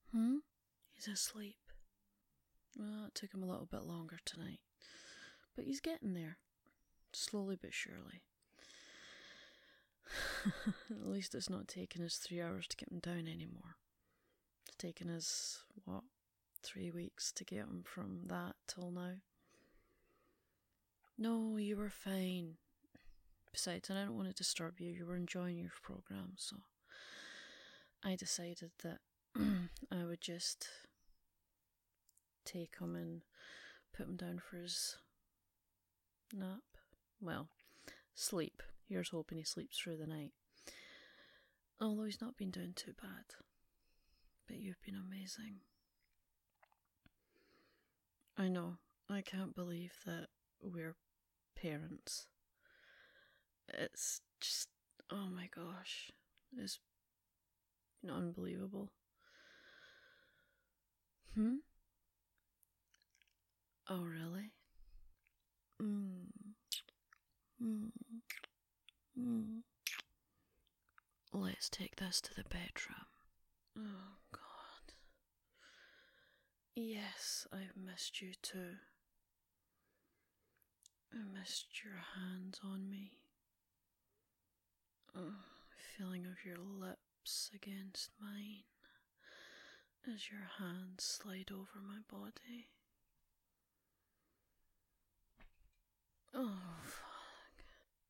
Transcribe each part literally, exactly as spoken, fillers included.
Hmm? He's asleep. Well, it took him a little bit longer tonight. But he's getting there. Slowly but surely. At least it's not taking us three hours to get him down anymore. It's taken us, what, three weeks to get him from that till now. No, you were fine. Besides, I didn't want to disturb you. You were enjoying your program, so I decided that I would just take him and put him down for his nap. Well, sleep. Here's hoping he sleeps through the night. Although he's not been doing too bad. But you've been amazing. I know. I can't believe that we're parents. It's just, oh my gosh. It's been unbelievable. Hmm? Oh, really? Mm. Mm. Mm. Let's take this to the bedroom. Oh, God. Yes, I've missed you too. I missed your hands on me. Oh, feeling of your lips against mine as your hands slide over my body. Oh, fuck.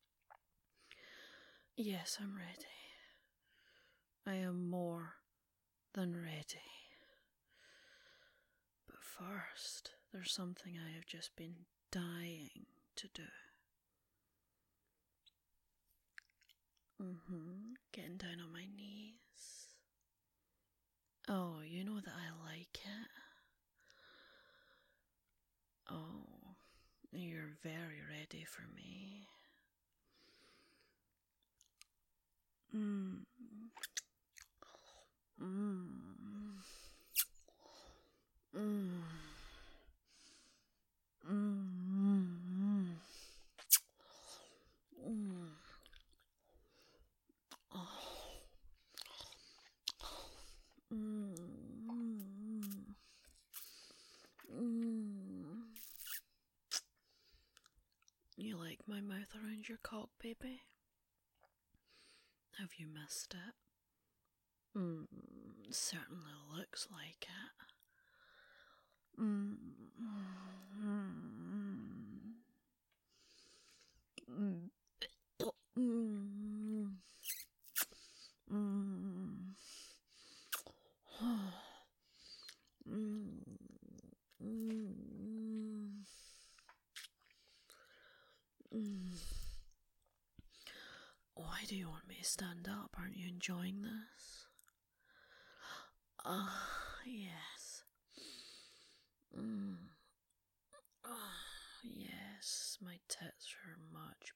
Yes, I'm ready. I am more than ready. But first, there's something I have just been dying to do. Mm-hmm. Getting down on my knees. Oh, you know that I like it. Oh, you're very ready for me. Mmm. Mmm. Mmm. Mmm. Mmm. Oh. Mmm. Mmm. You like my mouth around your cock, baby? Have you missed it? Mmm. Certainly looks like it. Mmm. Mmm. Mmm. Mmm. Mmm. Mmm. Mmm. Why do you want me to stand up? Aren't you enjoying this? Ah, yes. Mm. Ah, yes, my tits are much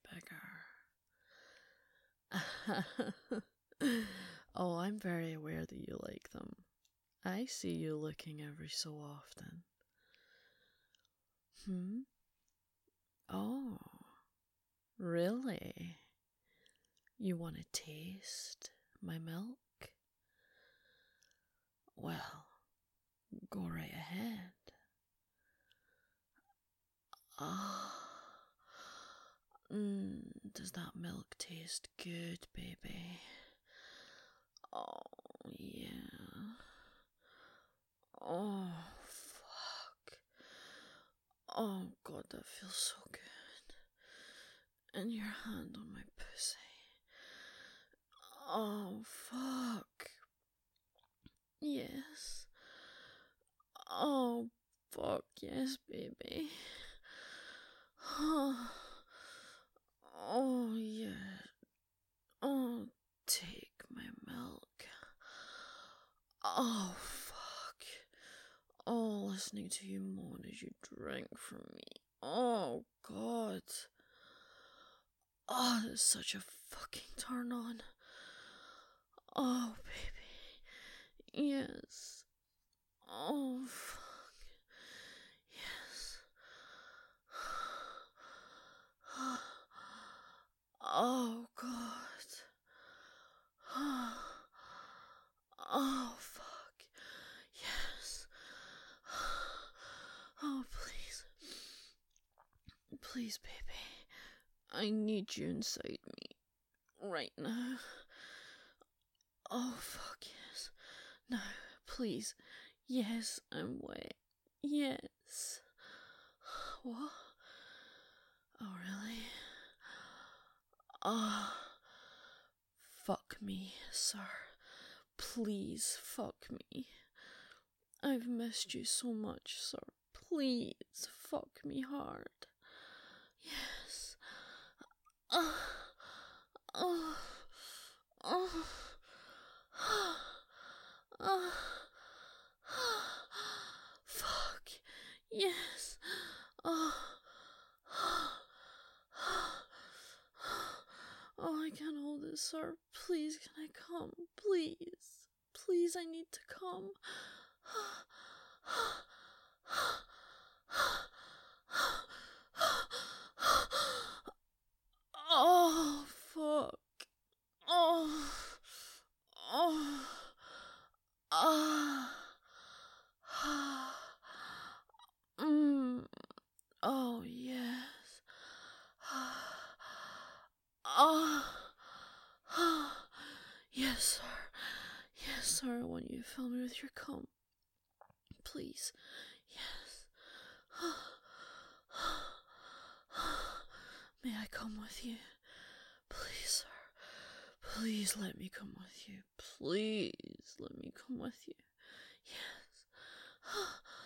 bigger. Oh, I'm very aware that you like them. I see you looking every so often. Hmm? Oh, really? You want to taste my milk? Well, go right ahead. Ah, mm, does that milk taste good, baby? Oh, yeah. Oh, fuck. Oh, God, that feels so good. And your hand on my pussy. Oh, fuck. Yes. Oh, fuck, yes, baby. Oh, oh yeah. Oh, take my milk. Oh, fuck. Oh, listening to you moan as you drink from me. Oh, God. Oh, that's such a fucking turn on. Oh, baby. Yes. Oh, fuck. Yes. Oh, God. Oh, fuck. Please, baby. I need you inside me. Right now. Oh, fuck yes. Now, please. Yes, I'm wet. Yes. What? Oh, really? Ah. Oh, fuck me, sir. Please, fuck me. I've missed you so much, sir. Please, fuck me hard. Yes. Ah. Oh. Oh. Oh. Fuck. Yes. Oh. Oh, I can't hold it, sir. Please, can I come? Please. Please, I need to come. Oh, fuck. Oh. Oh. Ah. Mm. Oh, yes. Ah. Yes, sir. Yes, sir. I want you to fill me with your cum. Please. Yes. May I come with you? Please, sir. Please let me come with you. Please let me come with you. Yes.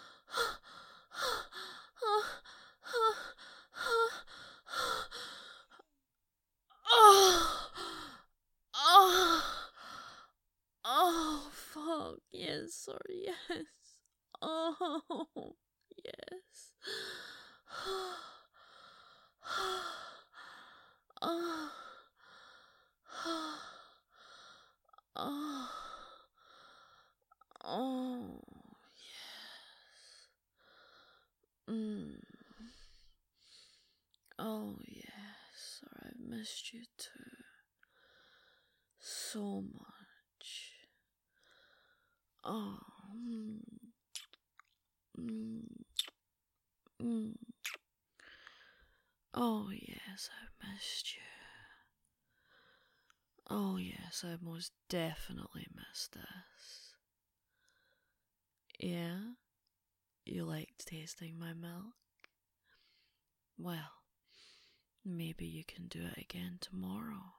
Oh. Oh. Oh, fuck. Yes, sir. Yes. Oh, yes. Oh. Oh. Oh. Oh, yes. Mm. Oh, yes. Or I've missed you too. So much. Oh. Mm. Mm. Mm. Oh, yes, I've missed you. Oh, yes, I most definitely missed this. Yeah? You liked tasting my milk? Well, maybe you can do it again tomorrow.